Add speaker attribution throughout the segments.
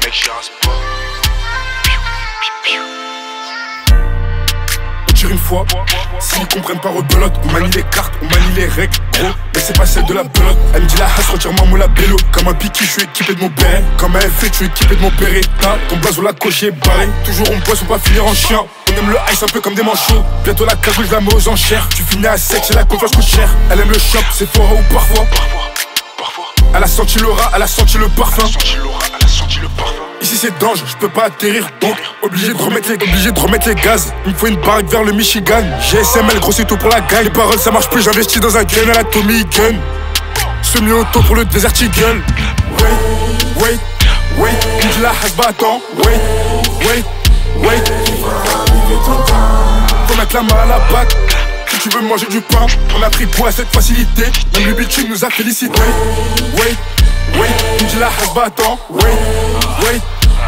Speaker 1: mecs j'y rase pas.
Speaker 2: On tire une fois, s'ils comprennent pas rebelote. On manie les cartes, on manie les règles, gros. Mais c'est pas celle de la belote. Elle me dit la hache, retire-moi mon labello. Comme un piqui, je suis équipé de mon béret. Comme un FF, je suis équipé de mon Beretta. Ton blason la coche est barré. Toujours on boit, faut pas finir en chien. On aime le ice un peu comme des manchots. Bientôt la cagoule, je la mets aux enchères. Tu finis à sec, c'est la confiance coûte cher. Elle aime le shop, c'est fort ou parfois. Elle a senti l'aura, elle a senti le parfum. Ici c'est danger, je peux pas atterrir, donc obligé de remettre les gaz. Il me faut une baraque vers le Michigan. GSML, gros c'est tout pour la gagne. Les paroles ça marche plus, j'investis dans un gun à la Tommy Gun. Semi-auto pour le Desert Eagle. Wait, il me dit la hasba, attends. Wait. Faut mettre la main à la pâte. Si tu veux manger du pain, on a pris goût à cette facilité. Même le bitume nous a félicité. Wait, il me dit la hasba, attends. Wait.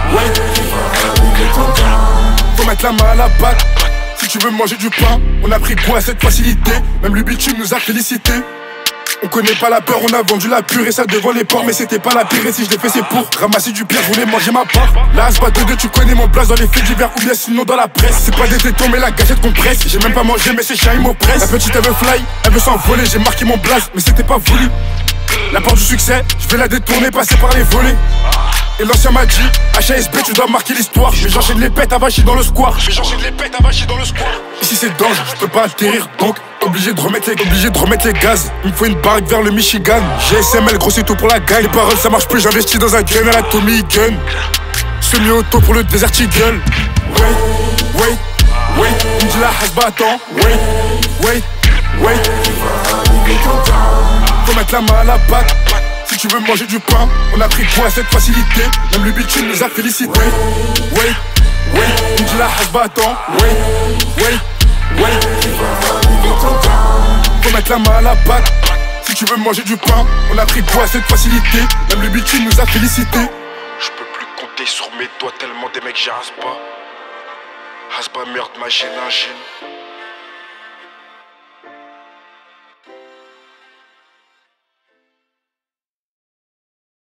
Speaker 2: Faut mettre la main à la pâte. Si tu veux manger du pain, on a pris goût à cette facilité. Même le bitume nous a félicité. On connaît pas la peur, on a vendu la pure et ça devant les ports. Mais c'était pas la pire et si je l'ai fait c'est pour ramasser du pire, je voulais manger ma part. La hasba 2-2, tu connais mon place dans les faits divers ou bien sinon dans la presse. C'est pas des tétons mais la gâchette qu'on presse. J'ai même pas mangé mais c'est chiant ils m'oppressent. La petite elle veut fly, elle veut s'envoler. J'ai marqué mon blaze mais c'était pas voulu. La porte du succès, je vais la détourner, passer par les volets. Et l'ancien m'a dit, HASB tu dois marquer l'histoire. Mais j'enchaîne les pètes à vacher dans le square. Ici c'est danger, je peux pas atterrir donc obligé de remettre les gaz. Il me faut une baraque vers le Michigan. GSML, gros c'est tout pour la gagne. Les paroles ça marche plus, j'investis dans un gun à la Tommy Gun. Semi-auto pour le Desert Eagle. Wait, il me dit la hasba, attends. Wait. Faut mettre la main à la pâte. Si tu veux manger du pain, on a pris goût à cette facilité. Même le bitume nous a félicité. Wait, il me dit la hasba, attends. Wait. Faut mettre la main à la pâte. Si tu veux manger du pain, on a pris goût à cette facilité. Même le bitume nous a félicité.
Speaker 1: Je peux plus compter sur mes doigts tellement des mecs j'y rase pas. Hasba meurt ma gêne.